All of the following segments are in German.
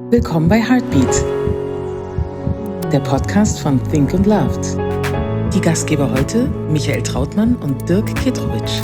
Willkommen bei Heartbeat, der Podcast von Think und Loved. Die Gastgeber heute Michael Trautmann und Dirk Ketrowitsch.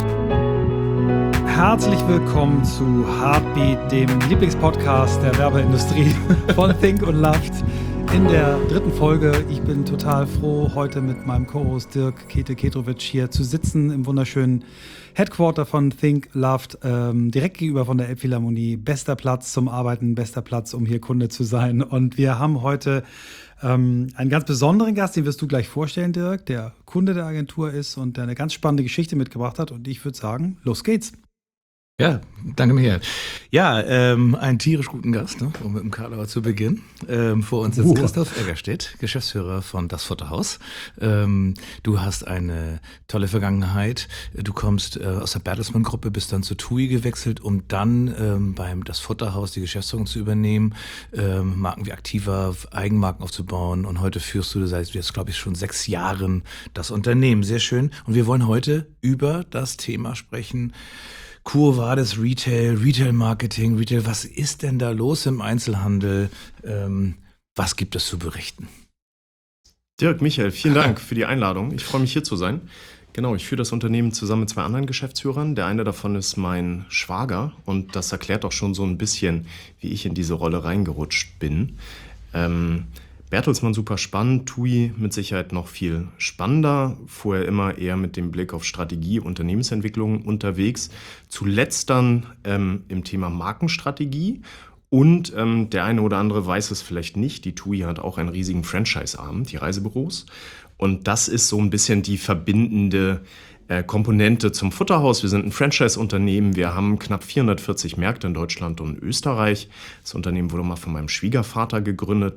Herzlich willkommen zu Heartbeat, dem Lieblingspodcast der Werbeindustrie von Think und Loved. In der 3. Folge. Ich bin total froh, heute mit meinem Co-Host Dirk Ketrowitsch hier zu sitzen im wunderschönen Headquarter von Think Loved, direkt gegenüber von der Elbphilharmonie. Bester Platz zum Arbeiten, bester Platz, um hier Kunde zu sein. Und wir haben heute einen ganz besonderen Gast, den wirst du gleich vorstellen, Dirk, der Kunde der Agentur ist und der eine ganz spannende Geschichte mitgebracht hat. Und ich würde sagen, los geht's. Ja, danke Michael. Ja, einen tierisch guten Gast, ne, um mit dem Karlauer zu beginnen. Vor uns sitzt Christoph Eggerstedt, Geschäftsführer von Das Futterhaus. Du hast eine tolle Vergangenheit. Du kommst aus der Bertelsmann-Gruppe, bist dann zu TUI gewechselt, um dann beim Das Futterhaus die Geschäftsführung zu übernehmen, Marken wie Aktiva, Eigenmarken aufzubauen. Und heute führst du seit jetzt, glaube ich, schon 6 Jahren das Unternehmen. Sehr schön. Und wir wollen heute über das Thema sprechen: Quo Vadis Retail, Retail-Marketing, Retail. Was ist denn da los im Einzelhandel? Was gibt es zu berichten? Dirk, Michael, vielen Dank für die Einladung. Ich freue mich, hier zu sein. Genau, ich führe das Unternehmen zusammen mit 2 anderen Geschäftsführern. Der eine davon ist mein Schwager und das erklärt auch schon so ein bisschen, wie ich in diese Rolle reingerutscht bin. Bertelsmann super spannend, TUI mit Sicherheit noch viel spannender. Vorher immer eher mit dem Blick auf Strategie, Unternehmensentwicklung unterwegs. Zuletzt dann im Thema Markenstrategie. Und der eine oder andere weiß es vielleicht nicht, die TUI hat auch einen riesigen Franchise-Arm, die Reisebüros. Und das ist so ein bisschen die verbindende Komponente zum Futterhaus. Wir sind ein Franchise-Unternehmen. Wir haben knapp 440 Märkte in Deutschland und Österreich. Das Unternehmen wurde mal von meinem Schwiegervater gegründet,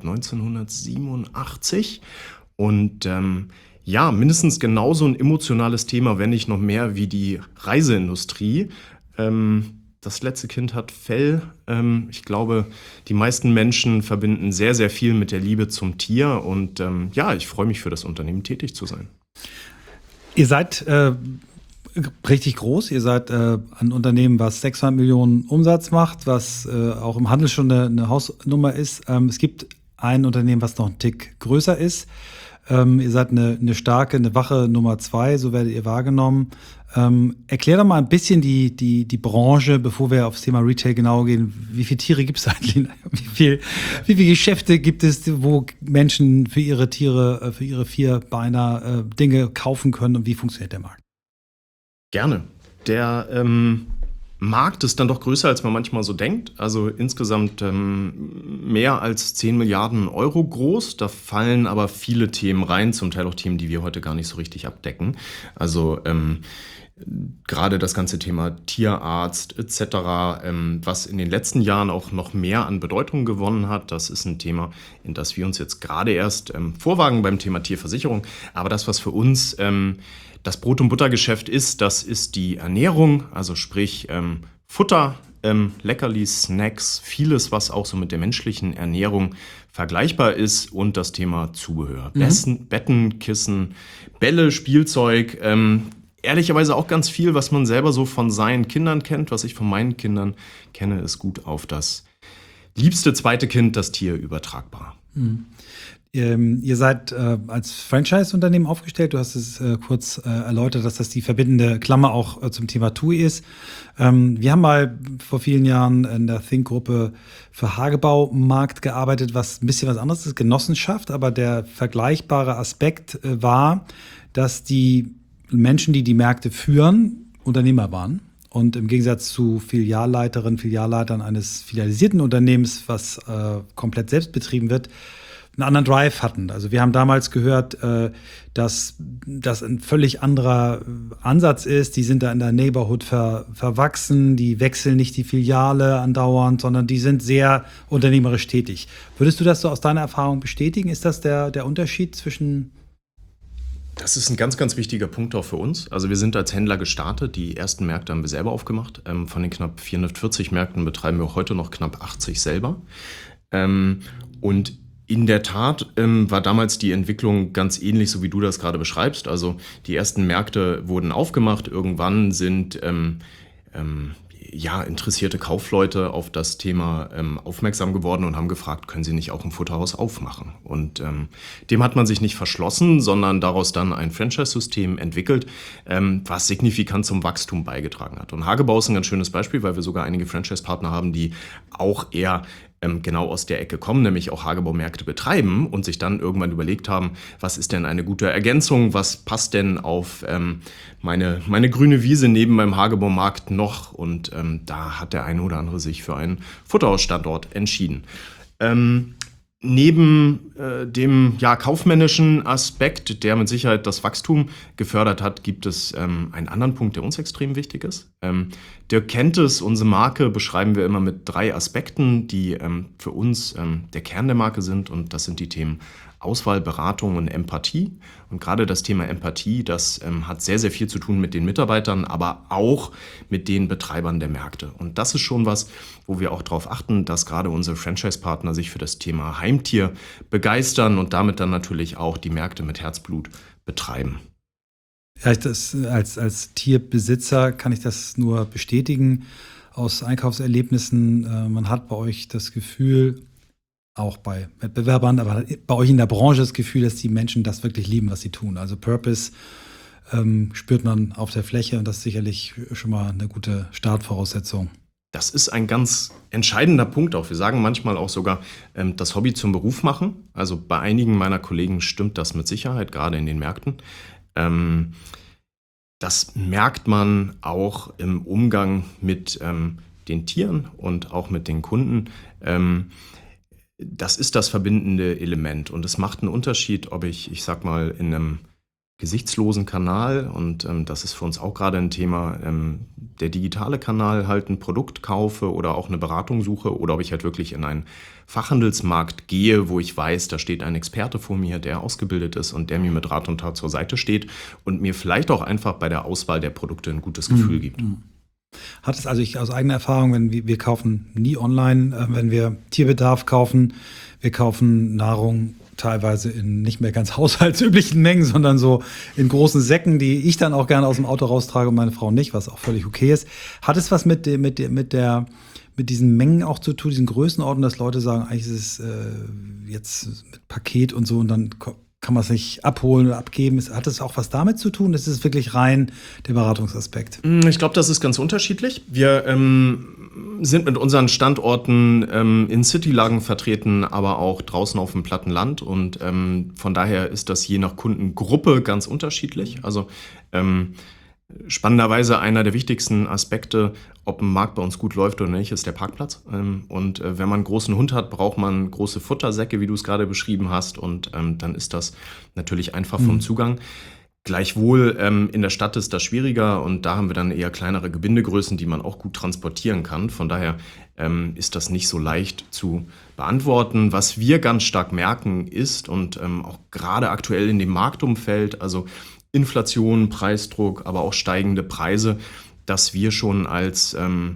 1987. Und ja, mindestens genauso ein emotionales Thema, wenn nicht noch mehr, wie die Reiseindustrie. Das letzte Kind hat Fell. Ich glaube, die meisten Menschen verbinden sehr, sehr viel mit der Liebe zum Tier. Und ja, ich freue mich, für das Unternehmen tätig zu sein. Ihr seid richtig groß. Ihr seid ein Unternehmen, was 600 Millionen Umsatz macht, was auch im Handel schon eine Hausnummer ist. Es gibt ein Unternehmen, was noch einen Tick größer ist. Ihr seid eine starke, eine wache Nummer 2, so werdet ihr wahrgenommen. Erklär doch mal ein bisschen die Branche, bevor wir aufs Thema Retail genau gehen. Wie viele Tiere gibt es eigentlich? Wie viele Geschäfte gibt es, wo Menschen für ihre Tiere, für ihre Vierbeiner Dinge kaufen können, und wie funktioniert der Markt? Gerne. Der Markt ist dann doch größer, als man manchmal so denkt. Also insgesamt mehr als 10 Milliarden Euro groß. Da fallen aber viele Themen rein, zum Teil auch Themen, die wir heute gar nicht so richtig abdecken. Also gerade das ganze Thema Tierarzt etc., was in den letzten Jahren auch noch mehr an Bedeutung gewonnen hat. Das ist ein Thema, in das wir uns jetzt gerade erst vorwagen beim Thema Tierversicherung. Aber das, was für uns das Brot- und Buttergeschäft ist, das ist die Ernährung, also sprich Futter, Leckerlis, Snacks, vieles, was auch so mit der menschlichen Ernährung vergleichbar ist, und das Thema Zubehör. Betten, Kissen, Bälle, Spielzeug, ehrlicherweise auch ganz viel, was man selber so von seinen Kindern kennt. Was ich von meinen Kindern kenne, ist gut auf das liebste zweite Kind, das Tier, übertragbar. Ihr seid als Franchise-Unternehmen aufgestellt. Du hast es kurz erläutert, dass das die verbindende Klammer auch zum Thema TUI ist. Wir haben mal vor vielen Jahren in der Think-Gruppe für Hagebaumarkt gearbeitet, was ein bisschen was anderes ist, Genossenschaft. Aber der vergleichbare Aspekt war, dass die Menschen, die die Märkte führen, Unternehmer waren. Und im Gegensatz zu Filialleitern eines filialisierten Unternehmens, was komplett selbst betrieben wird, einen anderen Drive hatten. Also wir haben damals gehört, dass das ein völlig anderer Ansatz ist. Die sind da in der Neighborhood verwachsen, die wechseln nicht die Filiale andauernd, sondern die sind sehr unternehmerisch tätig. Würdest du das so aus deiner Erfahrung bestätigen? Ist das der Unterschied zwischen... Das ist ein ganz, ganz wichtiger Punkt auch für uns. Also wir sind als Händler gestartet. Die ersten Märkte haben wir selber aufgemacht. Von den knapp 440 Märkten betreiben wir auch heute noch knapp 80 selber. Und in der Tat war damals die Entwicklung ganz ähnlich, so wie du das gerade beschreibst. Also die ersten Märkte wurden aufgemacht. Irgendwann sind interessierte Kaufleute auf das Thema aufmerksam geworden und haben gefragt, können Sie nicht auch ein Futterhaus aufmachen? Und dem hat man sich nicht verschlossen, sondern daraus dann ein Franchise-System entwickelt, was signifikant zum Wachstum beigetragen hat. Und Hagebau ist ein ganz schönes Beispiel, weil wir sogar einige Franchise-Partner haben, die auch eher genau aus der Ecke kommen, nämlich auch Hagebau-Märkte betreiben und sich dann irgendwann überlegt haben, was ist denn eine gute Ergänzung, was passt denn auf meine grüne Wiese neben meinem Hagebau-Markt noch, und da hat der eine oder andere sich für einen Futterhausstandort entschieden. Neben dem kaufmännischen Aspekt, der mit Sicherheit das Wachstum gefördert hat, gibt es einen anderen Punkt, der uns extrem wichtig ist. Dirk kennt es, unsere Marke beschreiben wir immer mit 3 Aspekten, die für uns der Kern der Marke sind, und das sind die Themen Auswahl, Beratung und Empathie. Und gerade das Thema Empathie, das hat sehr, sehr viel zu tun mit den Mitarbeitern, aber auch mit den Betreibern der Märkte. Und das ist schon was, wo wir auch darauf achten, dass gerade unsere Franchise-Partner sich für das Thema Heimtier begeistern und damit dann natürlich auch die Märkte mit Herzblut betreiben. Ja, als Tierbesitzer kann ich das nur bestätigen aus Einkaufserlebnissen. Man hat bei euch das Gefühl, auch bei Wettbewerbern, aber bei euch in der Branche das Gefühl, dass die Menschen das wirklich lieben, was sie tun. Also Purpose spürt man auf der Fläche, und das ist sicherlich schon mal eine gute Startvoraussetzung. Das ist ein ganz entscheidender Punkt auch. Wir sagen manchmal auch sogar, das Hobby zum Beruf machen. Also bei einigen meiner Kollegen stimmt das mit Sicherheit, gerade in den Märkten. Das merkt man auch im Umgang mit den Tieren und auch mit den Kunden. Das ist das verbindende Element, und es macht einen Unterschied, ob ich sag mal, in einem gesichtslosen Kanal, und das ist für uns auch gerade ein Thema, der digitale Kanal halt ein Produkt kaufe oder auch eine Beratung suche, oder ob ich halt wirklich in einen Fachhandelsmarkt gehe, wo ich weiß, da steht ein Experte vor mir, der ausgebildet ist und der mir mit Rat und Tat zur Seite steht und mir vielleicht auch einfach bei der Auswahl der Produkte ein gutes Gefühl gibt. Hat es, also ich aus eigener Erfahrung, wenn wir kaufen nie online, wenn wir Tierbedarf kaufen, wir kaufen Nahrung teilweise in nicht mehr ganz haushaltsüblichen Mengen, sondern so in großen Säcken, die ich dann auch gerne aus dem Auto raustrage und meine Frau nicht, was auch völlig okay ist. Hat es was mit diesen Mengen auch zu tun, diesen Größenordnungen, dass Leute sagen, eigentlich ist es jetzt mit Paket und so, und dann kann man es nicht abholen oder abgeben? Hat es auch was damit zu tun? Ist es wirklich rein der Beratungsaspekt? Ich glaube, das ist ganz unterschiedlich. Wir sind mit unseren Standorten in Citylagen vertreten, aber auch draußen auf dem platten Land. Und von daher ist das je nach Kundengruppe ganz unterschiedlich. Also spannenderweise einer der wichtigsten Aspekte, ob ein Markt bei uns gut läuft oder nicht, ist der Parkplatz. Und wenn man einen großen Hund hat, braucht man große Futtersäcke, wie du es gerade beschrieben hast. Und dann ist das natürlich einfach vom Zugang. Gleichwohl in der Stadt ist das schwieriger, und da haben wir dann eher kleinere Gebindegrößen, die man auch gut transportieren kann. Von daher ist das nicht so leicht zu beantworten. Was wir ganz stark merken ist, und auch gerade aktuell in dem Marktumfeld, also Inflation, Preisdruck, aber auch steigende Preise, dass wir schon als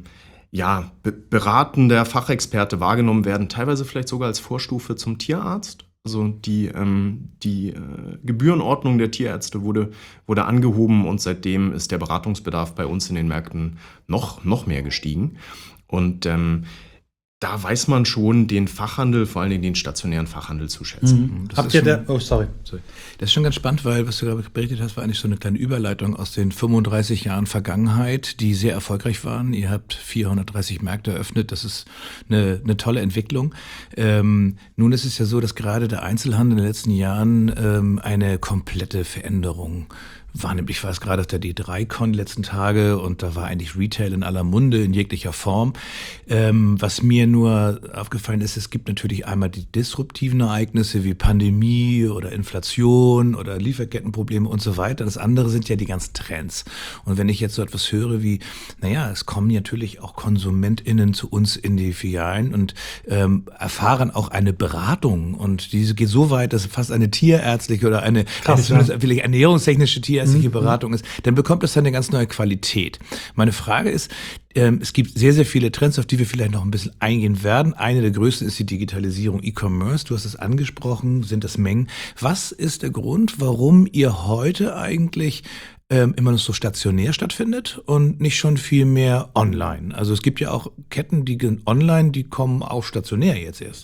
beratender Fachexperte wahrgenommen werden, teilweise vielleicht sogar als Vorstufe zum Tierarzt. Also die Gebührenordnung der Tierärzte wurde angehoben, und seitdem ist der Beratungsbedarf bei uns in den Märkten noch mehr gestiegen. Und da weiß man schon den Fachhandel, vor allen Dingen den stationären Fachhandel zu schätzen. Habt ihr sorry. Das ist schon ganz spannend, weil was du gerade berichtet hast, war eigentlich so eine kleine Überleitung aus den 35 Jahren Vergangenheit, die sehr erfolgreich waren. Ihr habt 430 Märkte eröffnet, das ist eine tolle Entwicklung. Nun ist es ja so, dass gerade der Einzelhandel in den letzten Jahren eine komplette Veränderung war. Nämlich war es gerade auf der D3Con die letzten Tage, und da war eigentlich Retail in aller Munde in jeglicher Form. Was mir nur aufgefallen ist, es gibt natürlich einmal die disruptiven Ereignisse wie Pandemie oder Inflation oder Lieferkettenprobleme und so weiter. Das andere sind ja die ganzen Trends. Und wenn ich jetzt so etwas höre wie, es kommen natürlich auch KonsumentInnen zu uns in die Filialen und erfahren auch eine Beratung, und diese geht so weit, dass fast eine tierärztliche oder eine vielleicht ernährungstechnische tierärztliche Beratung ist, dann bekommt das eine ganz neue Qualität. Meine Frage ist, es gibt sehr, sehr viele Trends, auf die wir vielleicht noch ein bisschen eingehen werden. Eine der größten ist die Digitalisierung, E-Commerce. Du hast es angesprochen, sind das Mengen. Was ist der Grund, warum ihr heute eigentlich immer noch so stationär stattfindet und nicht schon viel mehr online. Also es gibt ja auch Ketten, die gehen online, die kommen auch stationär jetzt erst.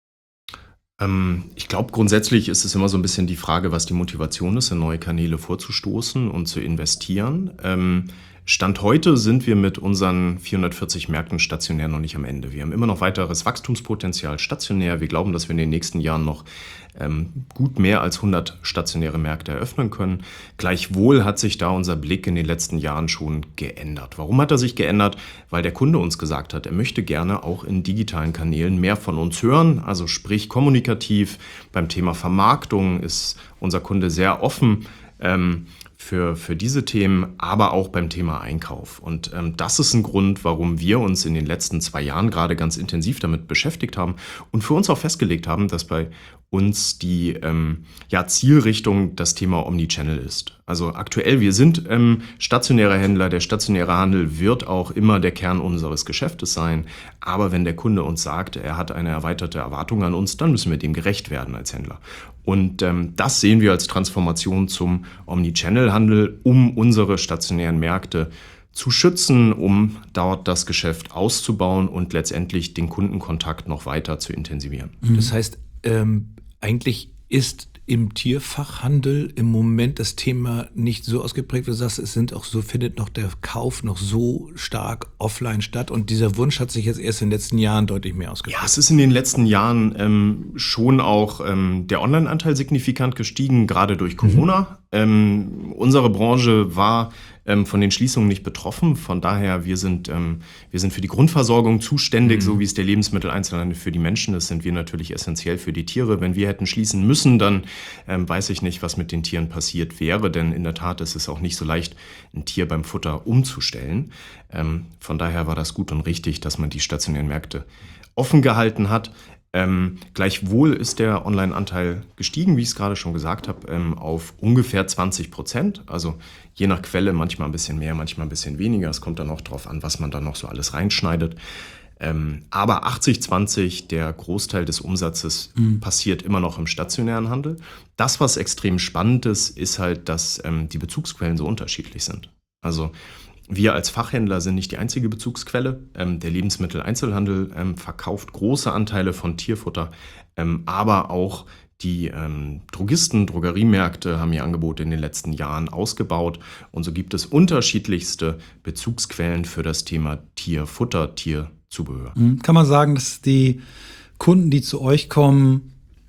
Ich glaube, grundsätzlich ist es immer so ein bisschen die Frage, was die Motivation ist, in neue Kanäle vorzustoßen und zu investieren. Stand heute sind wir mit unseren 440 Märkten stationär noch nicht am Ende. Wir haben immer noch weiteres Wachstumspotenzial stationär. Wir glauben, dass wir in den nächsten Jahren noch gut mehr als 100 stationäre Märkte eröffnen können. Gleichwohl hat sich da unser Blick in den letzten Jahren schon geändert. Warum hat er sich geändert? Weil der Kunde uns gesagt hat, er möchte gerne auch in digitalen Kanälen mehr von uns hören, also sprich kommunikativ. Beim Thema Vermarktung ist unser Kunde sehr offen für diese Themen, aber auch beim Thema Einkauf. Und das ist ein Grund, warum wir uns in den letzten 2 Jahren gerade ganz intensiv damit beschäftigt haben und für uns auch festgelegt haben, dass bei uns die Zielrichtung das Thema Omnichannel ist. Also aktuell, wir sind stationärer Händler, der stationäre Handel wird auch immer der Kern unseres Geschäftes sein. Aber wenn der Kunde uns sagt, er hat eine erweiterte Erwartung an uns, dann müssen wir dem gerecht werden als Händler. Und das sehen wir als Transformation zum Omnichannel-Handel, um unsere stationären Märkte zu schützen, um dort das Geschäft auszubauen und letztendlich den Kundenkontakt noch weiter zu intensivieren. Das heißt, eigentlich ist im Tierfachhandel im Moment das Thema nicht so ausgeprägt, wie du sagst, findet noch der Kauf noch so stark offline statt und dieser Wunsch hat sich jetzt erst in den letzten Jahren deutlich mehr ausgeprägt. Ja, es ist in den letzten Jahren schon auch der Online-Anteil signifikant gestiegen, gerade durch Corona. Unsere Branche war von den Schließungen nicht betroffen. Von daher, wir sind für die Grundversorgung zuständig, so wie es der Lebensmitteleinzelhandel für die Menschen ist, sind wir natürlich essentiell für die Tiere. Wenn wir hätten schließen müssen, dann weiß ich nicht, was mit den Tieren passiert wäre, denn in der Tat ist es auch nicht so leicht, ein Tier beim Futter umzustellen. Von daher war das gut und richtig, dass man die stationären Märkte offen gehalten hat. Gleichwohl ist der Online-Anteil gestiegen, wie ich es gerade schon gesagt habe, auf ungefähr 20%. Also je nach Quelle manchmal ein bisschen mehr, manchmal ein bisschen weniger. Es kommt dann auch darauf an, was man da noch so alles reinschneidet. Aber 80-20, der Großteil des Umsatzes passiert immer noch im stationären Handel. Das, was extrem spannend ist, ist halt, dass die Bezugsquellen so unterschiedlich sind. Also wir als Fachhändler sind nicht die einzige Bezugsquelle. Der Lebensmitteleinzelhandel verkauft große Anteile von Tierfutter, aber auch die Drogisten, Drogeriemärkte haben ihr Angebot in den letzten Jahren ausgebaut. Und so gibt es unterschiedlichste Bezugsquellen für das Thema Tierfutter, Tierzubehör. Kann man sagen, dass die Kunden, die zu euch kommen,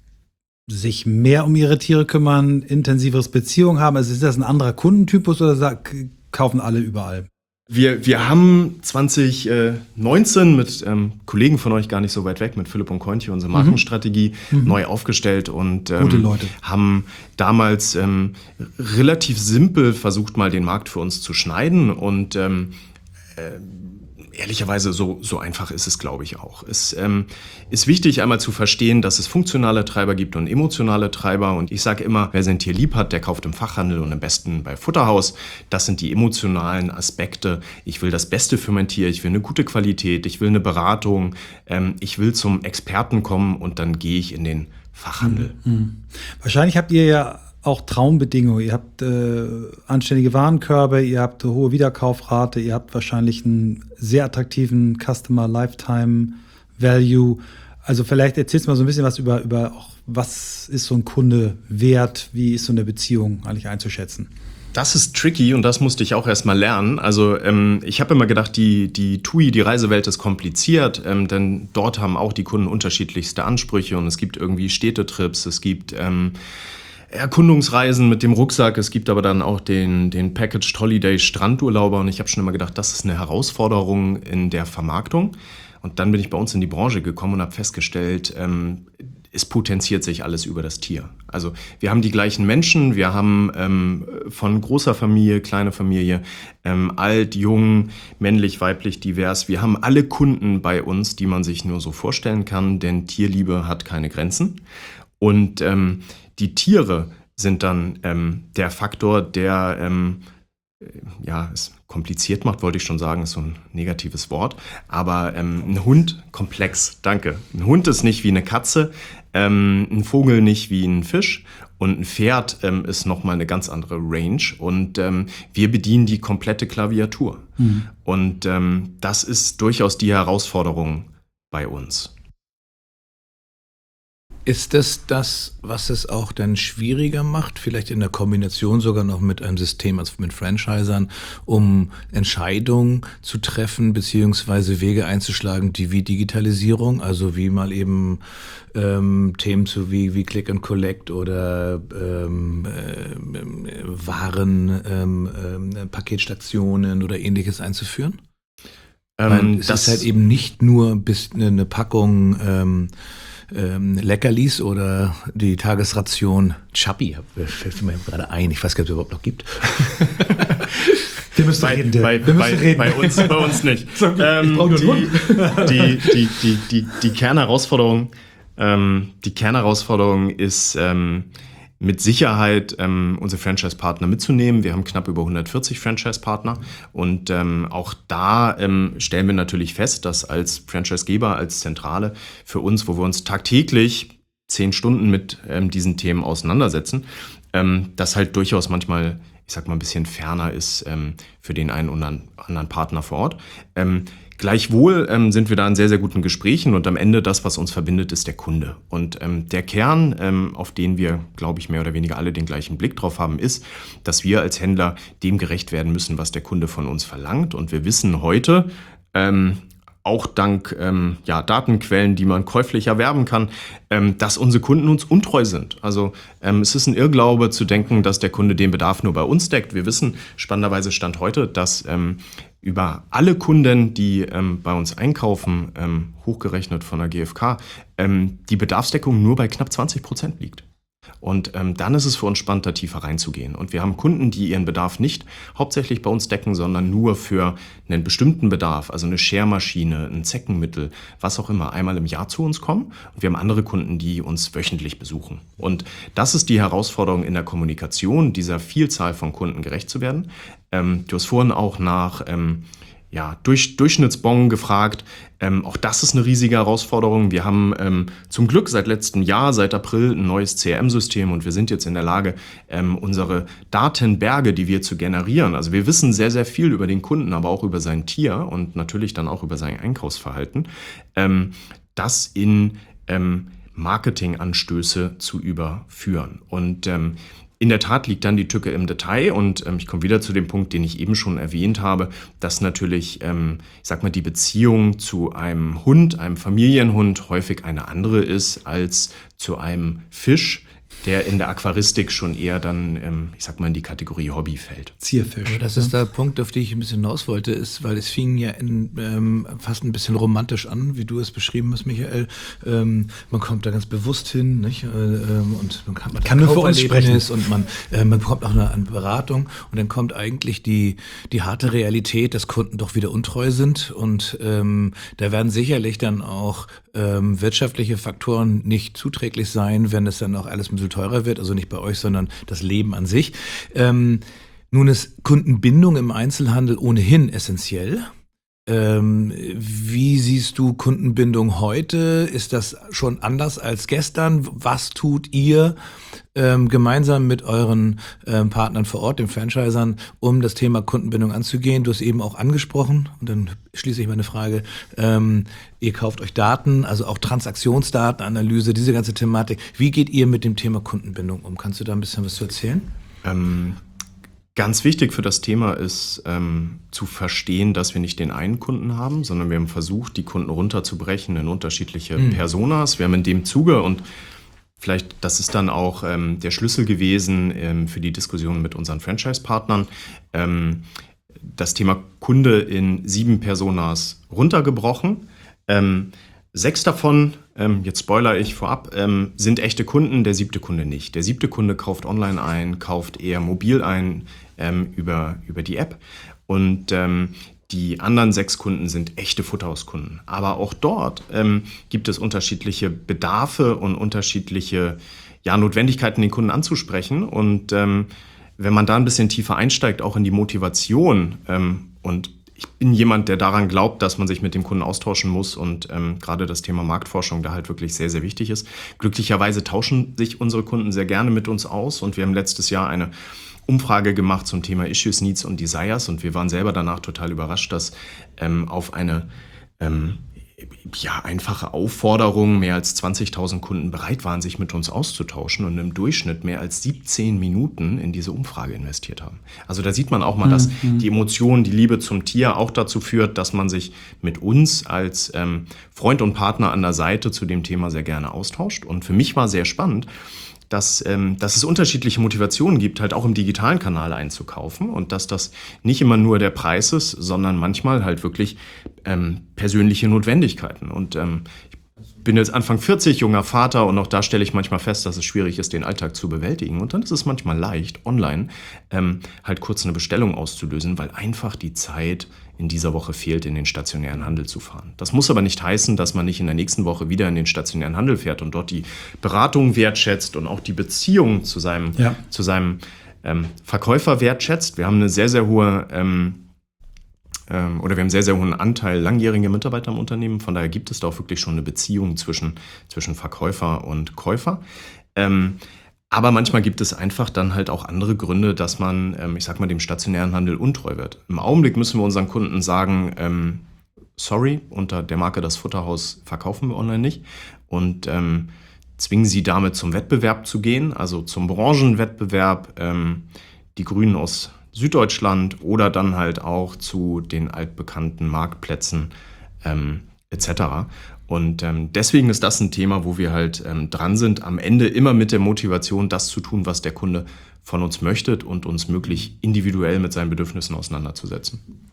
sich mehr um ihre Tiere kümmern, intensiveres Beziehung haben? Also ist das ein anderer Kundentypus oder kaufen alle überall? Wir haben 2019 mit Kollegen von euch gar nicht so weit weg, mit Philipp und Kointje, unsere Markenstrategie neu aufgestellt und Gute Leute. Haben damals relativ simpel versucht, mal den Markt für uns zu schneiden und ehrlicherweise so einfach ist es, glaube ich, auch. Es ist wichtig, einmal zu verstehen, dass es funktionale Treiber gibt und emotionale Treiber. Und ich sage immer, wer sein Tier lieb hat, der kauft im Fachhandel und am besten bei Futterhaus. Das sind die emotionalen Aspekte. Ich will das Beste für mein Tier, ich will eine gute Qualität, ich will eine Beratung, ich will zum Experten kommen und dann gehe ich in den Fachhandel. Wahrscheinlich habt ihr ja auch Traumbedingungen. Ihr habt anständige Warenkörbe, ihr habt eine hohe Wiederkaufrate, ihr habt wahrscheinlich einen sehr attraktiven Customer Lifetime Value. Also vielleicht erzählst du mal so ein bisschen was über auch, was ist so ein Kunde wert, wie ist so eine Beziehung eigentlich einzuschätzen? Das ist tricky und das musste ich auch erst mal lernen. Also ich habe immer gedacht, die TUI, die Reisewelt ist kompliziert, denn dort haben auch die Kunden unterschiedlichste Ansprüche und es gibt irgendwie Städtetrips, es gibt Erkundungsreisen mit dem Rucksack, es gibt aber dann auch den Packaged Holiday Strandurlauber und ich habe schon immer gedacht, das ist eine Herausforderung in der Vermarktung. Und dann bin ich bei uns in die Branche gekommen und habe festgestellt, es potenziert sich alles über das Tier. Also wir haben die gleichen Menschen, wir haben von großer Familie, kleiner Familie, alt, jung, männlich, weiblich, divers. Wir haben alle Kunden bei uns, die man sich nur so vorstellen kann, denn Tierliebe hat keine Grenzen. Und die Tiere sind dann der Faktor, der es kompliziert macht, wollte ich schon sagen, ist so ein negatives Wort. Aber ein Hund, komplex, danke. Ein Hund ist nicht wie eine Katze, ein Vogel nicht wie ein Fisch und ein Pferd ist nochmal eine ganz andere Range und wir bedienen die komplette Klaviatur. Und das ist durchaus die Herausforderung bei uns. Ist das, was es auch dann schwieriger macht, vielleicht in der Kombination sogar noch mit einem System, also mit Franchisern, um Entscheidungen zu treffen, beziehungsweise Wege einzuschlagen, die wie Digitalisierung, also wie mal eben Themen so wie Click and Collect oder Waren, Paketstationen oder ähnliches einzuführen? Weil es ist halt eben nicht nur bis eine Packung Leckerlis oder die Tagesration Chappi, fällt mir gerade ein, ich weiß gar nicht, ob es überhaupt noch gibt. Wir müssen reden, Dirk. Wir müssen reden. Bei uns nicht. Ich brauche nur einen Hund. Die Kernherausforderung ist mit Sicherheit unsere Franchise-Partner mitzunehmen. Wir haben knapp über 140 Franchise-Partner und auch da stellen wir natürlich fest, dass als Franchise-Geber, als Zentrale für uns, wo wir uns tagtäglich 10 Stunden mit diesen Themen auseinandersetzen, das halt durchaus manchmal, ich sag mal, ein bisschen ferner ist für den einen oder anderen Partner vor Ort. Gleichwohl sind wir da in sehr, sehr guten Gesprächen und am Ende das, was uns verbindet, ist der Kunde. Und der Kern, auf den wir, glaube ich, mehr oder weniger alle den gleichen Blick drauf haben, ist, dass wir als Händler dem gerecht werden müssen, was der Kunde von uns verlangt. Und wir wissen heute, auch dank Datenquellen, die man käuflich erwerben kann, dass unsere Kunden uns untreu sind. Also es ist ein Irrglaube zu denken, dass der Kunde den Bedarf nur bei uns deckt. Wir wissen spannenderweise Stand heute, dass über alle Kunden, die bei uns einkaufen, hochgerechnet von der GfK, die Bedarfsdeckung nur bei knapp 20% liegt. Und dann ist es für uns spannend, da tiefer reinzugehen. Und wir haben Kunden, die ihren Bedarf nicht hauptsächlich bei uns decken, sondern nur für einen bestimmten Bedarf, also eine Schermaschine, ein Zeckenmittel, was auch immer, einmal im Jahr zu uns kommen. Und wir haben andere Kunden, die uns wöchentlich besuchen. Und das ist die Herausforderung in der Kommunikation, dieser Vielzahl von Kunden gerecht zu werden. Du hast vorhin auch nach Durchschnittsbon gefragt. Auch das ist eine riesige Herausforderung. Wir haben zum Glück seit letztem Jahr, seit April, ein neues CRM-System und wir sind jetzt in der Lage, unsere Datenberge, die wir zu generieren, also wir wissen sehr, sehr viel über den Kunden, aber auch über sein Tier und natürlich dann auch über sein Einkaufsverhalten, das in Marketinganstöße zu überführen. Und in der Tat liegt dann die Tücke im Detail und ich komme wieder zu dem Punkt, den ich eben schon erwähnt habe, dass natürlich, die Beziehung zu einem Hund, einem Familienhund häufig eine andere ist als zu einem Fisch, der in der Aquaristik schon eher dann, in die Kategorie Hobby fällt. Zierfisch. Aber das ist der Punkt, auf den ich ein bisschen hinaus wollte, ist, weil es fing ja fast ein bisschen romantisch an, wie du es beschrieben hast, Michael. Man kommt da ganz bewusst hin, nicht? Und man kann nur für uns sprechen. Und man bekommt auch eine Beratung und dann kommt eigentlich die harte Realität, dass Kunden doch wieder untreu sind und da werden sicherlich dann auch wirtschaftliche Faktoren nicht zuträglich sein, wenn es dann auch alles ein bisschen teurer wird, also nicht bei euch, sondern das Leben an sich. Nun ist Kundenbindung im Einzelhandel ohnehin essentiell. Wie siehst du Kundenbindung heute? Ist das schon anders als gestern? Was tut ihr gemeinsam mit euren Partnern vor Ort, den Franchisern, um das Thema Kundenbindung anzugehen? Du hast eben auch angesprochen, und dann schließe ich meine Frage, ihr kauft euch Daten, also auch Transaktionsdatenanalyse, diese ganze Thematik. Wie geht ihr mit dem Thema Kundenbindung um? Kannst du da ein bisschen was zu erzählen? Ganz wichtig für das Thema ist zu verstehen, dass wir nicht den einen Kunden haben, sondern wir haben versucht, die Kunden runterzubrechen in unterschiedliche Personas. Wir haben in dem Zuge, und vielleicht das ist dann auch der Schlüssel gewesen für die Diskussion mit unseren Franchise-Partnern, das Thema Kunde in 7 Personas runtergebrochen. 6 davon, jetzt spoilere ich vorab, sind echte Kunden, der 7. Kunde nicht. Der 7. Kunde kauft online ein, kauft eher mobil ein, über die App. Und die anderen 6 Kunden sind echte Futterhauskunden. Aber auch dort gibt es unterschiedliche Bedarfe und unterschiedliche Notwendigkeiten, den Kunden anzusprechen. Und wenn man da ein bisschen tiefer einsteigt, auch in die Motivation und ich bin jemand, der daran glaubt, dass man sich mit dem Kunden austauschen muss und gerade das Thema Marktforschung da halt wirklich sehr, sehr wichtig ist. Glücklicherweise tauschen sich unsere Kunden sehr gerne mit uns aus und wir haben letztes Jahr eine Umfrage gemacht zum Thema Issues, Needs und Desires und wir waren selber danach total überrascht, dass auf eine einfache Aufforderung mehr als 20.000 Kunden bereit waren, sich mit uns auszutauschen und im Durchschnitt mehr als 17 Minuten in diese Umfrage investiert haben. Also da sieht man auch mal, dass die Emotion, die Liebe zum Tier auch dazu führt, dass man sich mit uns als Freund und Partner an der Seite zu dem Thema sehr gerne austauscht. Und für mich war sehr spannend, dass es unterschiedliche Motivationen gibt, halt auch im digitalen Kanal einzukaufen und dass das nicht immer nur der Preis ist, sondern manchmal halt wirklich persönliche Notwendigkeiten. Und ich bin jetzt Anfang 40, junger Vater und auch da stelle ich manchmal fest, dass es schwierig ist, den Alltag zu bewältigen. Und dann ist es manchmal leicht, online halt kurz eine Bestellung auszulösen, weil einfach die Zeit in dieser Woche fehlt, in den stationären Handel zu fahren. Das muss aber nicht heißen, dass man nicht in der nächsten Woche wieder in den stationären Handel fährt und dort die Beratung wertschätzt und auch die Beziehung zu seinem Verkäufer wertschätzt. Wir haben eine sehr, sehr hohe wir haben einen sehr, sehr hohen Anteil langjähriger Mitarbeiter im Unternehmen. Von daher gibt es da auch wirklich schon eine Beziehung zwischen Verkäufer und Käufer. Aber manchmal gibt es einfach dann halt auch andere Gründe, dass man, dem stationären Handel untreu wird. Im Augenblick müssen wir unseren Kunden sagen, sorry, unter der Marke Das Futterhaus verkaufen wir online nicht und zwingen sie damit zum Wettbewerb zu gehen, also zum Branchenwettbewerb, die Grünen aus Süddeutschland oder dann halt auch zu den altbekannten Marktplätzen etc. Und deswegen ist das ein Thema, wo wir halt dran sind, am Ende immer mit der Motivation, das zu tun, was der Kunde von uns möchte und uns möglichst individuell mit seinen Bedürfnissen auseinanderzusetzen.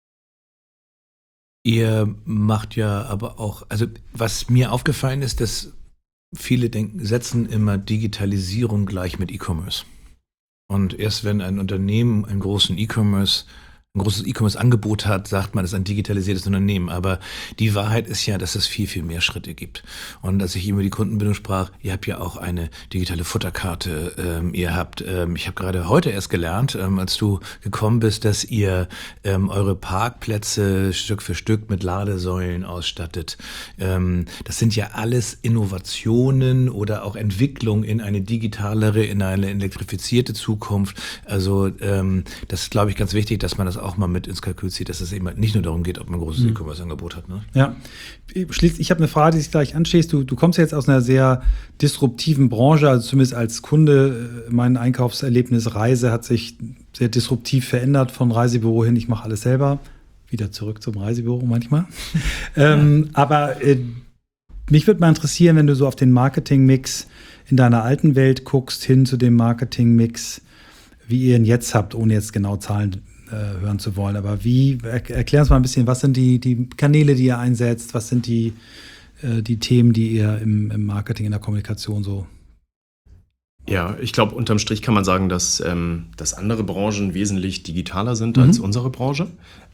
Ihr macht ja aber auch, also was mir aufgefallen ist, dass viele setzen immer Digitalisierung gleich mit E-Commerce. Und erst wenn ein Unternehmen ein großes E-Commerce-Angebot hat, sagt man, es ist ein digitalisiertes Unternehmen. Aber die Wahrheit ist ja, dass es viel, viel mehr Schritte gibt. Und als ich über die Kundenbindung sprach, ihr habt ja auch eine digitale Futterkarte. Ich habe gerade heute erst gelernt, als du gekommen bist, dass ihr eure Parkplätze Stück für Stück mit Ladesäulen ausstattet. Das sind ja alles Innovationen oder auch Entwicklung in eine digitalere, in eine elektrifizierte Zukunft. Also das ist, glaube ich, ganz wichtig, dass man das auch mal mit ins Kalkül zieht, dass es eben nicht nur darum geht, ob man ein großes E-Commerce-Angebot hat. Ne? Ja, ich habe eine Frage, die sich gleich anschließt. Du kommst ja jetzt aus einer sehr disruptiven Branche, also zumindest als Kunde. Mein Einkaufserlebnis Reise hat sich sehr disruptiv verändert von Reisebüro hin. Ich mache alles selber. Wieder zurück zum Reisebüro manchmal. Aber mich würde mal interessieren, wenn du so auf den Marketingmix in deiner alten Welt guckst, hin zu dem Marketingmix, wie ihr ihn jetzt habt, ohne jetzt genau Zahlen hören zu wollen. Aber erklär uns mal ein bisschen, was sind die Kanäle, die ihr einsetzt, was sind die Themen, die ihr im Marketing, in der Kommunikation so... Ja, ich glaube, unterm Strich kann man sagen, dass andere Branchen wesentlich digitaler sind als unsere Branche.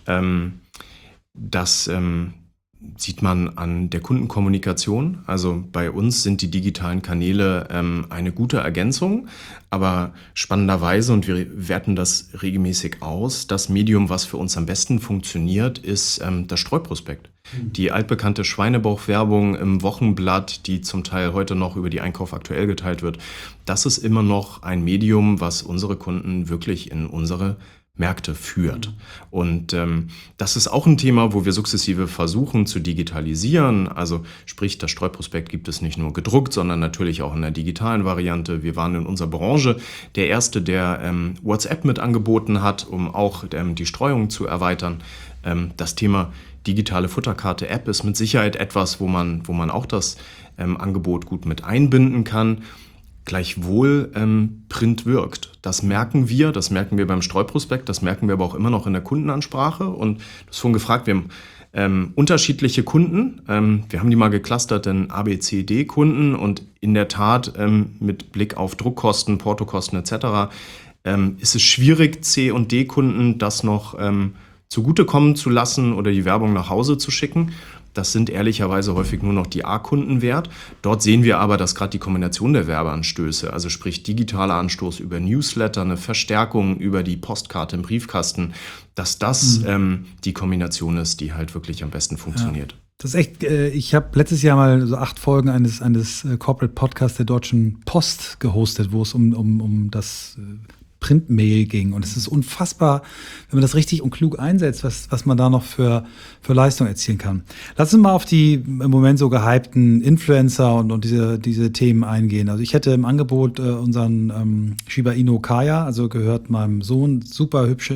Das sieht man an der Kundenkommunikation. Also bei uns sind die digitalen Kanäle eine gute Ergänzung, aber spannenderweise, und wir werten das regelmäßig aus, das Medium, was für uns am besten funktioniert, ist das Streuprospekt. Die altbekannte Schweinebauchwerbung im Wochenblatt, die zum Teil heute noch über die Einkauf aktuell geteilt wird, das ist immer noch ein Medium, was unsere Kunden wirklich in unsere Märkte führt. Und das ist auch ein Thema, wo wir sukzessive versuchen zu digitalisieren. Also sprich, das Streuprospekt gibt es nicht nur gedruckt, sondern natürlich auch in der digitalen Variante. Wir waren in unserer Branche der Erste, der WhatsApp mit angeboten hat, um auch die Streuung zu erweitern. Das Thema digitale Futterkarte-App ist mit Sicherheit etwas, wo man auch das Angebot gut mit einbinden kann. Gleichwohl Print wirkt. Das merken wir beim Streuprospekt, das merken wir aber auch immer noch in der Kundenansprache. Und du hast vorhin gefragt, wir haben unterschiedliche Kunden. Wir haben die mal geclustert in A, B, C, D Kunden und in der Tat mit Blick auf Druckkosten, Portokosten etc. Ist es schwierig, C- und D-Kunden das noch zugutekommen zu lassen oder die Werbung nach Hause zu schicken. Das sind ehrlicherweise häufig nur noch die A-Kunden wert. Dort sehen wir aber, dass gerade die Kombination der Werbeanstöße, also sprich digitaler Anstoß über Newsletter, eine Verstärkung über die Postkarte im Briefkasten, dass das die Kombination ist, die halt wirklich am besten funktioniert. Ja. Das ist echt, ich habe letztes Jahr mal so 8 Folgen eines Corporate Podcasts der Deutschen Post gehostet, wo es um das Printmail ging. Und es ist unfassbar, wenn man das richtig und klug einsetzt, was man da noch für Leistung erzielen kann. Lass uns mal auf die im Moment so gehypten Influencer und diese Themen eingehen. Also ich hätte im Angebot unseren Shiba Inu Kaya, also gehört meinem Sohn, super hübsche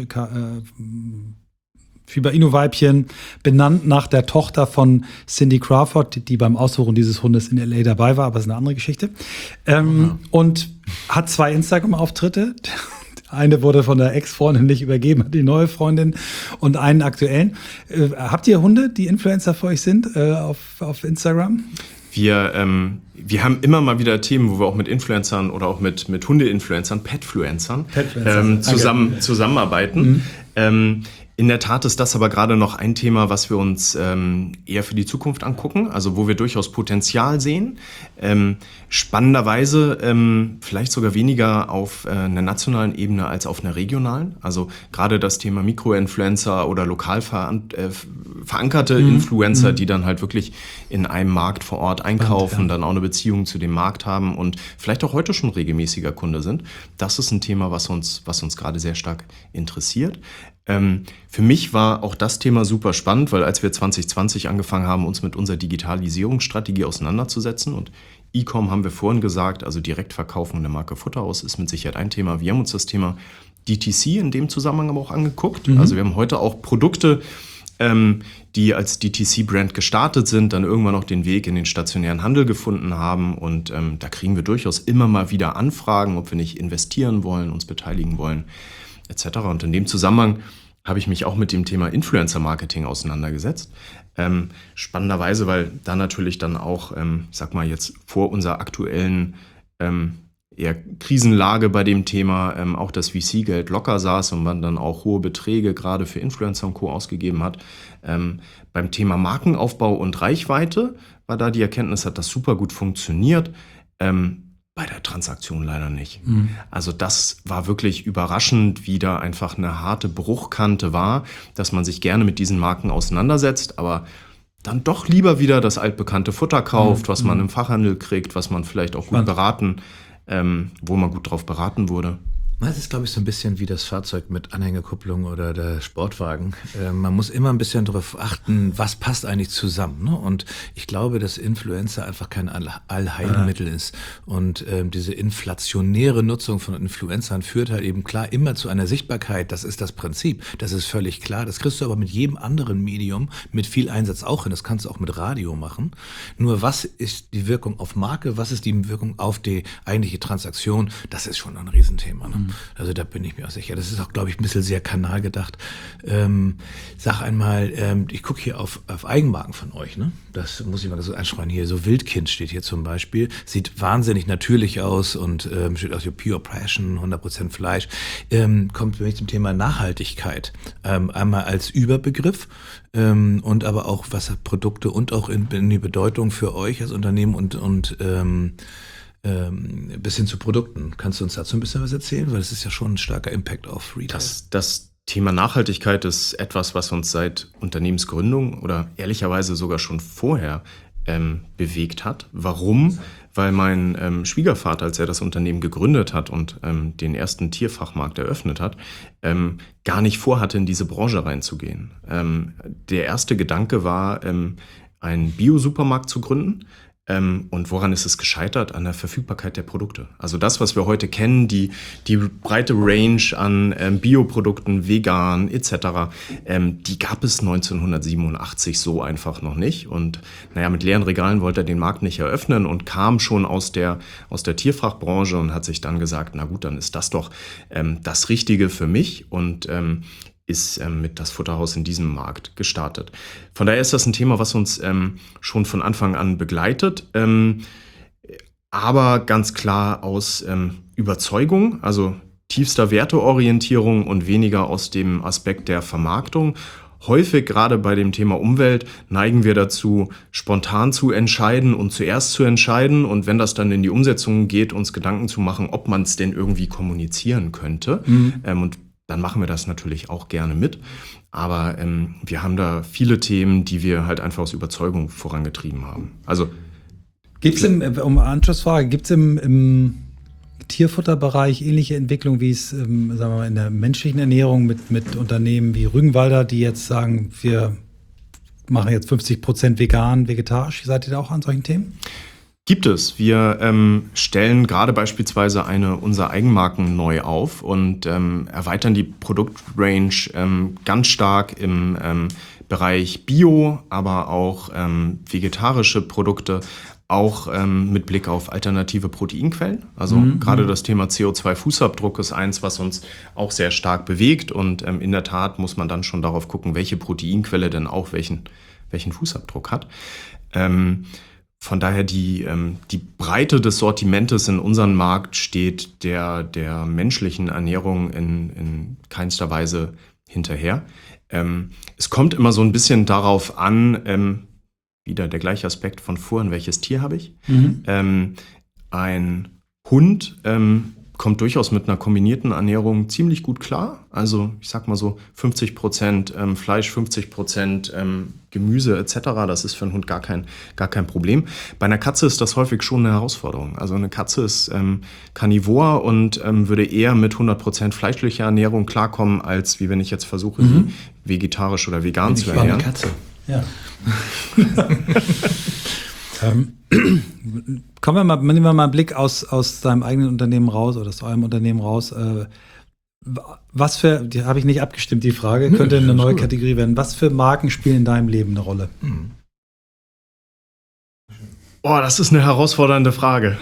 Shiba Inu-Weibchen, benannt nach der Tochter von Cindy Crawford, die beim Aussuchen dieses Hundes in L.A. dabei war, aber das ist eine andere Geschichte. Und hat 2 Instagram-Auftritte. Eine wurde von der Ex-Freundin nicht übergeben, hat die neue Freundin, und einen aktuellen. Habt ihr Hunde, die Influencer für euch sind auf Instagram? Wir haben immer mal wieder Themen, wo wir auch mit Influencern oder auch mit Hunde-Influencern, Petfluencern zusammenarbeiten. In der Tat ist das aber gerade noch ein Thema, was wir uns eher für die Zukunft angucken, also wo wir durchaus Potenzial sehen. Spannenderweise vielleicht sogar weniger auf einer nationalen Ebene als auf einer regionalen. Also gerade das Thema Mikroinfluencer oder lokal verankerte Influencer, die dann halt wirklich in einem Markt vor Ort einkaufen, dann auch eine Beziehung zu dem Markt haben und vielleicht auch heute schon regelmäßiger Kunde sind. Das ist ein Thema, was uns gerade sehr stark interessiert. Für mich war auch das Thema super spannend, weil als wir 2020 angefangen haben, uns mit unserer Digitalisierungsstrategie auseinanderzusetzen, und E-Com haben wir vorhin gesagt, also Direktverkaufen der Marke Futterhaus ist mit Sicherheit ein Thema. Wir haben uns das Thema DTC in dem Zusammenhang aber auch angeguckt. Also wir haben heute auch Produkte, die als DTC-Brand gestartet sind, dann irgendwann noch den Weg in den stationären Handel gefunden haben. Und da kriegen wir durchaus immer mal wieder Anfragen, ob wir nicht investieren wollen, uns beteiligen wollen, etc. Und in dem Zusammenhang habe ich mich auch mit dem Thema Influencer-Marketing auseinandergesetzt. Spannenderweise, weil da natürlich dann auch, sag mal jetzt vor unserer aktuellen eher Krisenlage bei dem Thema auch das VC-Geld locker saß und man dann auch hohe Beträge gerade für Influencer und Co. ausgegeben hat. Beim Thema Markenaufbau und Reichweite war da die Erkenntnis, hat das super gut funktioniert. Bei der Transaktion leider nicht. Also das war wirklich überraschend, wie da einfach eine harte Bruchkante war, dass man sich gerne mit diesen Marken auseinandersetzt, aber dann doch lieber wieder das altbekannte Futter kauft, was man im Fachhandel kriegt, was man vielleicht auch gut beraten, wo man gut drauf beraten wurde. Das ist, glaube ich, so ein bisschen wie das Fahrzeug mit Anhängerkupplung oder der Sportwagen. Man muss immer ein bisschen darauf achten, was passt eigentlich zusammen. Ne? Und ich glaube, dass Influencer einfach kein Allheilmittel ist. Und diese inflationäre Nutzung von Influencern führt halt eben klar immer zu einer Sichtbarkeit. Das ist das Prinzip. Das ist völlig klar. Das kriegst du aber mit jedem anderen Medium mit viel Einsatz auch hin. Das kannst du auch mit Radio machen. Nur was ist die Wirkung auf Marke? Was ist die Wirkung auf die eigentliche Transaktion? Das ist schon ein Riesenthema. Ne? Also da bin ich mir auch sicher. Das ist auch, glaube ich, ein bisschen sehr kanalgedacht. Sag einmal, ich gucke hier auf Eigenmarken von euch. Ne? Das muss ich mal so anschreiben. Hier, so Wildkind steht hier zum Beispiel. Sieht wahnsinnig natürlich aus und steht auch hier Pure Passion, 100% Fleisch. Kommt für mich zum Thema Nachhaltigkeit. Einmal als Überbegriff und aber auch was Produkte und auch in die Bedeutung für euch als Unternehmen und bis hin zu Produkten. Kannst du uns dazu ein bisschen was erzählen? Weil es ist ja schon ein starker Impact auf Retail. Das Thema Nachhaltigkeit ist etwas, was uns seit Unternehmensgründung oder ehrlicherweise sogar schon vorher bewegt hat. Warum? Weil mein Schwiegervater, als er das Unternehmen gegründet hat und den ersten Tierfachmarkt eröffnet hat, gar nicht vorhatte, in diese Branche reinzugehen. Der erste Gedanke war, einen Bio-Supermarkt zu gründen. Und woran ist es gescheitert? An der Verfügbarkeit der Produkte. Also das, was wir heute kennen, die breite Range an Bioprodukten, vegan etc., die gab es 1987 so einfach noch nicht. Und mit leeren Regalen wollte er den Markt nicht eröffnen und kam schon aus der Tierfachbranche und hat sich dann gesagt, na gut, dann ist das doch das Richtige für mich und ist mit das Futterhaus in diesem Markt gestartet. Von daher ist das ein Thema, was uns schon von Anfang an begleitet, aber ganz klar aus Überzeugung. Also tiefster Werteorientierung und weniger aus dem Aspekt der Vermarktung. Häufig, gerade bei dem Thema Umwelt, neigen wir dazu, spontan zu entscheiden und zuerst zu entscheiden. Und wenn das dann in die Umsetzung geht, uns Gedanken zu machen, ob man es denn irgendwie kommunizieren könnte. Und dann machen wir das natürlich auch gerne mit. Aber wir haben da viele Themen, die wir halt einfach aus Überzeugung vorangetrieben haben. Also Gibt es Anschlussfrage, gibt es im Tierfutterbereich ähnliche Entwicklung, wie es sagen wir mal, in der menschlichen Ernährung mit Unternehmen wie Rügenwalder, die jetzt sagen, wir machen jetzt 50% vegan, vegetarisch? Seid ihr da auch an solchen Themen? Gibt es. Wir stellen gerade beispielsweise unserer Eigenmarken neu auf und erweitern die Produktrange ganz stark im Bereich Bio, aber auch vegetarische Produkte, auch mit Blick auf alternative Proteinquellen. Also gerade das Thema CO2-Fußabdruck ist eins, was uns auch sehr stark bewegt. Und in der Tat muss man dann schon darauf gucken, welche Proteinquelle denn auch welchen Fußabdruck hat. Von daher die Breite des Sortimentes in unserem Markt steht der menschlichen Ernährung in keinster Weise hinterher. Es kommt immer so ein bisschen darauf an, wieder der gleiche Aspekt von vorhin, welches Tier habe ich? Ein Hund kommt durchaus mit einer kombinierten Ernährung ziemlich gut klar. Also ich sag mal so 50% Fleisch, 50% Gemüse etc. Das ist für einen Hund gar kein Problem. Bei einer Katze ist das häufig schon eine Herausforderung. Also eine Katze ist karnivor und würde eher mit 100% fleischlicher Ernährung klarkommen, als wie wenn ich jetzt versuche, sie vegetarisch oder vegan zu ernähren. Eine Katze. Ja. Nehmen wir mal einen Blick aus deinem eigenen Unternehmen raus oder aus eurem Unternehmen raus. Die habe ich nicht abgestimmt, die Frage, könnte eine neue Kategorie werden. Was für Marken spielen in deinem Leben eine Rolle? Oh, das ist eine herausfordernde Frage.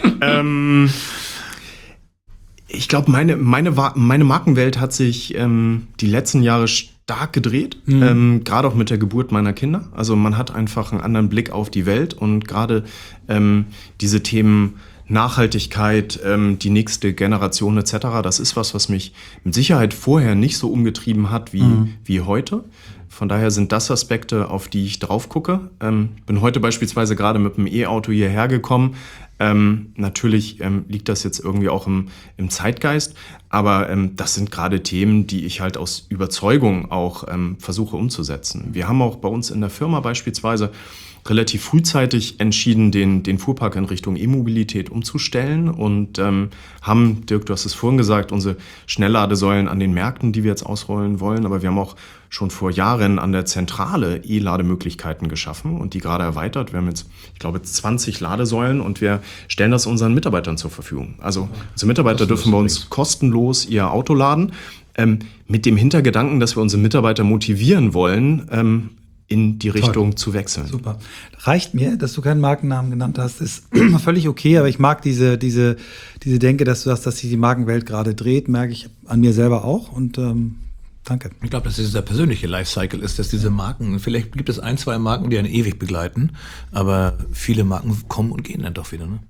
Ich glaube, meine Markenwelt hat sich die letzten Jahre stark gedreht, gerade auch mit der Geburt meiner Kinder. Also man hat einfach einen anderen Blick auf die Welt und gerade diese Themen Nachhaltigkeit, die nächste Generation etc., das ist was mich mit Sicherheit vorher nicht so umgetrieben hat wie heute. Von daher sind das Aspekte, auf die ich drauf gucke. Bin heute beispielsweise gerade mit dem E-Auto hierher gekommen. Natürlich liegt das jetzt irgendwie auch im Zeitgeist, aber das sind gerade Themen, die ich halt aus Überzeugung auch versuche umzusetzen. Wir haben auch bei uns in der Firma beispielsweise relativ frühzeitig entschieden, den Fuhrpark in Richtung E-Mobilität umzustellen und haben, Dirk, du hast es vorhin gesagt, unsere Schnellladesäulen an den Märkten, die wir jetzt ausrollen wollen, aber wir haben auch schon vor Jahren an der Zentrale E-Lademöglichkeiten geschaffen und die gerade erweitert. Wir haben jetzt, ich glaube, 20 Ladesäulen und wir stellen das unseren Mitarbeitern zur Verfügung. Also unsere Mitarbeiter dürfen bei uns kostenlos ihr Auto laden, mit dem Hintergedanken, dass wir unsere Mitarbeiter motivieren wollen, in die Richtung zu wechseln. Super. Reicht mir, dass du keinen Markennamen genannt hast, ist völlig okay, aber ich mag diese Denke, dass du sagst, dass sich die Markenwelt gerade dreht, merke ich an mir selber auch und danke. Ich glaube, dass dieser persönliche Lifecycle ist, dass diese Marken, vielleicht gibt es 1, 2 Marken, die einen ewig begleiten, aber viele Marken kommen und gehen dann doch wieder, ne?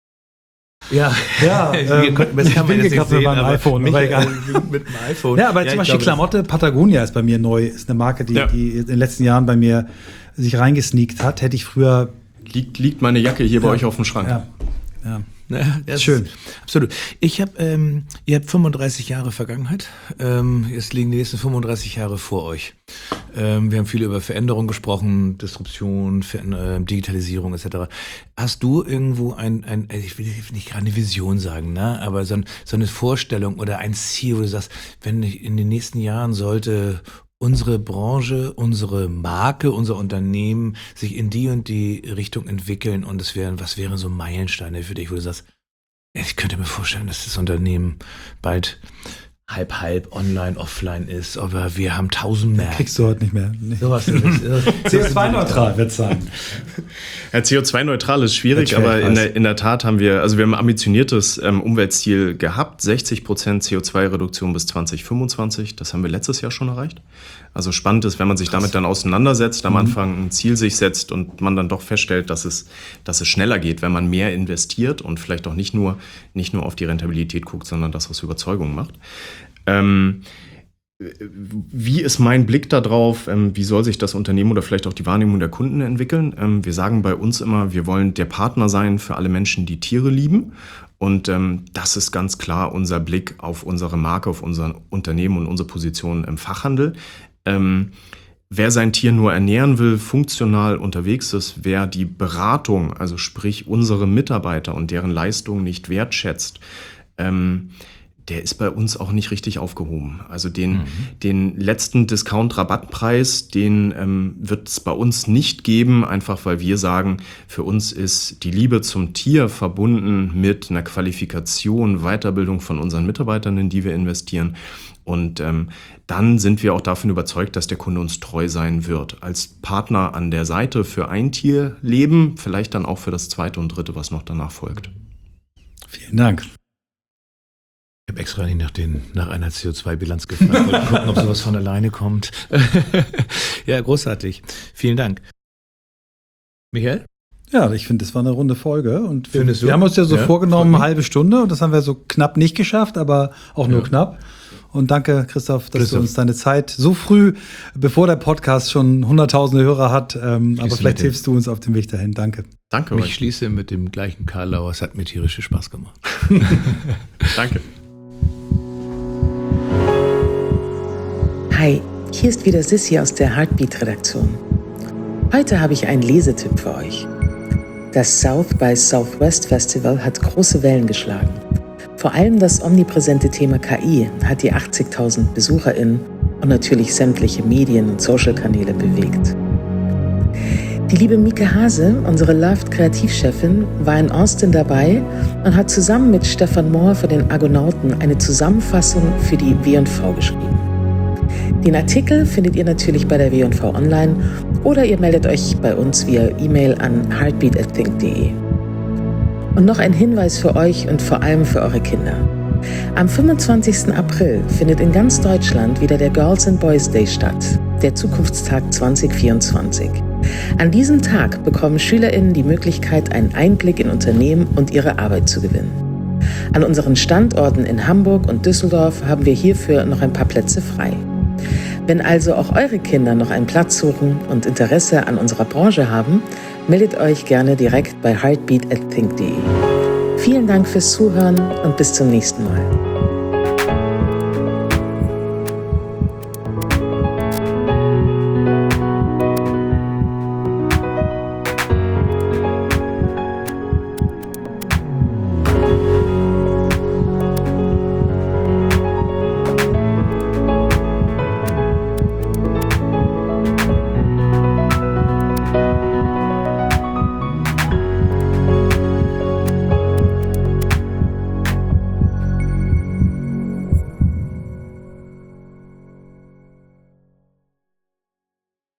Ja, wir konnten das kann man jetzt nicht sehen, beim iPhone, aber egal. Mit dem iPhone. Ja, aber zum Beispiel Klamotte, Patagonia ist bei mir neu, ist eine Marke, die in den letzten Jahren bei mir sich reingesneakt hat. Hätte ich früher... Liegt meine Jacke hier bei euch auf dem Schrank. Ja. Ja, das ist schön. Absolut. Ihr habt 35 Jahre Vergangenheit. Jetzt liegen die nächsten 35 Jahre vor euch. Wir haben viel über Veränderung gesprochen, Disruption, Digitalisierung etc. Hast du irgendwo ich will nicht gerade eine Vision sagen, ne? Aber so eine Vorstellung oder ein Ziel, wo du sagst, wenn in den nächsten Jahren sollte unsere Branche, unsere Marke, unser Unternehmen sich in die und die Richtung entwickeln und was wären so Meilensteine für dich, wo du sagst, ich könnte mir vorstellen, dass das Unternehmen bald halb online, offline ist, aber wir haben 1000 Märkte. Kriegst du heute nicht mehr. Nee. Sowas CO2-neutral wird es sein. Ja, CO2-neutral ist schwierig, aber in der Tat haben wir ein ambitioniertes Umweltziel gehabt, 60% CO2-Reduktion bis 2025. Das haben wir letztes Jahr schon erreicht. Also spannend ist, wenn man sich damit dann auseinandersetzt, am Anfang ein Ziel sich setzt und man dann doch feststellt, dass es schneller geht, wenn man mehr investiert und vielleicht auch nicht nur auf die Rentabilität guckt, sondern das aus Überzeugung macht. Wie ist mein Blick darauf? Wie soll sich das Unternehmen oder vielleicht auch die Wahrnehmung der Kunden entwickeln? Wir sagen bei uns immer, wir wollen der Partner sein für alle Menschen, die Tiere lieben. Und das ist ganz klar unser Blick auf unsere Marke, auf unser Unternehmen und unsere Position im Fachhandel. Wer sein Tier nur ernähren will, funktional unterwegs ist, wer die Beratung, also sprich unsere Mitarbeiter und deren Leistung nicht wertschätzt, der ist bei uns auch nicht richtig aufgehoben. Also den letzten Discount-Rabattpreis, den wird es bei uns nicht geben, einfach weil wir sagen, für uns ist die Liebe zum Tier verbunden mit einer Qualifikation, Weiterbildung von unseren Mitarbeitern, in die wir investieren. Und dann sind wir auch davon überzeugt, dass der Kunde uns treu sein wird. Als Partner an der Seite für ein Tierleben, vielleicht dann auch für das zweite und dritte, was noch danach folgt. Vielen Dank. Ich habe extra nicht nach einer CO2-Bilanz gefragt, wollte gucken, ob sowas von alleine kommt. Ja, großartig. Vielen Dank. Michael? Ja, ich finde, das war eine runde Folge. Und wir haben uns ja so vorgenommen, eine halbe Stunde. Und das haben wir so knapp nicht geschafft, aber auch nur knapp. Und danke, Christoph, dass du uns deine Zeit so früh, bevor der Podcast schon hunderttausende Hörer hat, aber vielleicht hilfst du uns auf dem Weg dahin. Danke. Danke Ich euch. schließe mit dem gleichen Karlauer. Es hat mir tierische Spaß gemacht. Danke. Hi, hier ist wieder Sissi aus der Heartbeat-Redaktion. Heute habe ich einen Lesetipp für euch. Das South by Southwest Festival hat große Wellen geschlagen. Vor allem das omnipräsente Thema KI hat die 80.000 BesucherInnen und natürlich sämtliche Medien- und Social-Kanäle bewegt. Die liebe Mieke Hase, unsere Loved-Kreativchefin, war in Austin dabei und hat zusammen mit Stefan Mohr von den Argonauten eine Zusammenfassung für die W&V geschrieben. Den Artikel findet ihr natürlich bei der W&V online oder ihr meldet euch bei uns via E-Mail an heartbeat@think.de. Und noch ein Hinweis für euch und vor allem für eure Kinder. Am 25. April findet in ganz Deutschland wieder der Girls and Boys Day statt, der Zukunftstag 2024. An diesem Tag bekommen SchülerInnen die Möglichkeit, einen Einblick in Unternehmen und ihre Arbeit zu gewinnen. An unseren Standorten in Hamburg und Düsseldorf haben wir hierfür noch ein paar Plätze frei. Wenn also auch eure Kinder noch einen Platz suchen und Interesse an unserer Branche haben, meldet euch gerne direkt bei heartbeat@think.de. Vielen Dank fürs Zuhören und bis zum nächsten Mal.